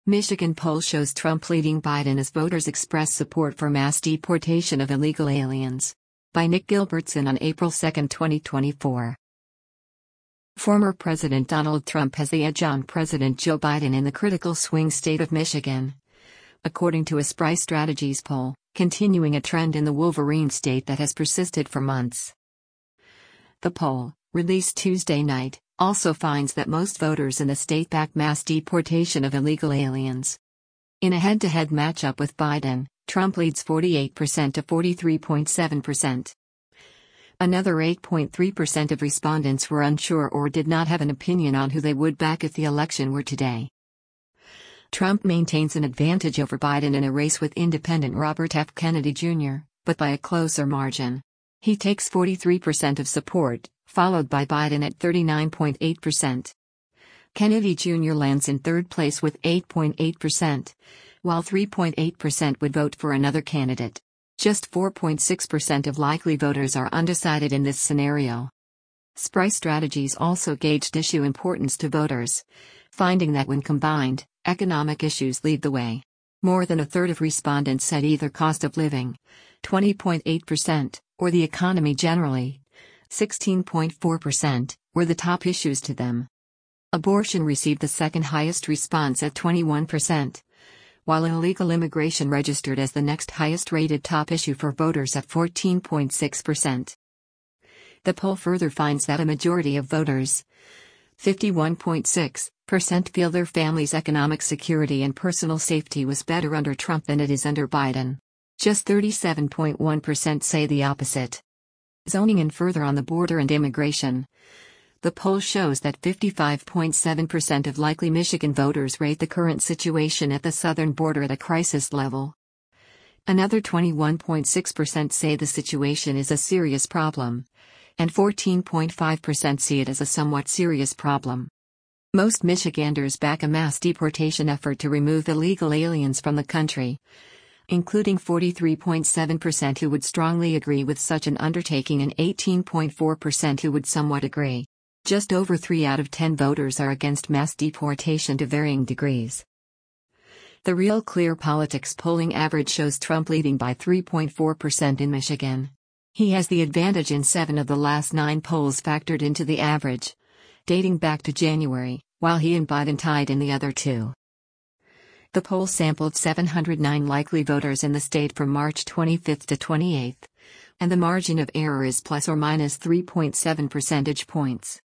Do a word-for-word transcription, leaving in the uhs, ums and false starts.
Michigan poll shows Trump leading Biden as voters express support for mass deportation of illegal aliens. By Nick Gilbertson on April second, twenty twenty-four. Former President Donald Trump has the edge on President Joe Biden in the critical swing state of Michigan, according to a Spry Strategies poll, continuing a trend in the Wolverine state that has persisted for months. The poll, released Tuesday night, also finds that most voters in the state back mass deportation of illegal aliens. In a head-to-head matchup with Biden, Trump leads forty-eight percent to forty-three point seven percent. Another eight point three percent of respondents were unsure or did not have an opinion on who they would back if the election were today. Trump maintains an advantage over Biden in a race with independent Robert F. Kennedy Junior, but by a closer margin. He takes forty-three percent of support, followed by Biden at thirty-nine point eight percent. Kennedy Junior lands in third place with eight point eight percent, while three point eight percent would vote for another candidate. Just four point six percent of likely voters are undecided in this scenario. Spry Strategies also gauged issue importance to voters, finding that when combined, economic issues lead the way. More than a third of respondents said either cost of living, twenty point eight percent, or the economy generally, sixteen point four percent, were the top issues to them. Abortion received the second highest response at twenty-one percent, while illegal immigration registered as the next highest rated top issue for voters at fourteen point six percent. The poll further finds that a majority of voters, fifty-one point six percent, feel their family's economic security and personal safety was better under Trump than it is under Biden. Just thirty-seven point one percent say the opposite. Zoning in further on the border and immigration. The poll shows that fifty-five point seven percent of likely Michigan voters rate the current situation at the southern border at a crisis level. Another twenty-one point six percent say the situation is a serious problem, and fourteen point five percent see it as a somewhat serious problem. Most Michiganders back a mass deportation effort to remove illegal aliens from the country, including forty-three point seven percent who would strongly agree with such an undertaking and eighteen point four percent who would somewhat agree. Just over three out of ten voters are against mass deportation to varying degrees. The Real Clear Politics polling average shows Trump leading by three point four percent in Michigan. He has the advantage in seven of the last nine polls factored into the average, dating back to January, while he and Biden tied in the other two. The poll sampled seven hundred nine likely voters in the state from March twenty-fifth to twenty-eighth, and the margin of error is plus or minus three point seven percentage points.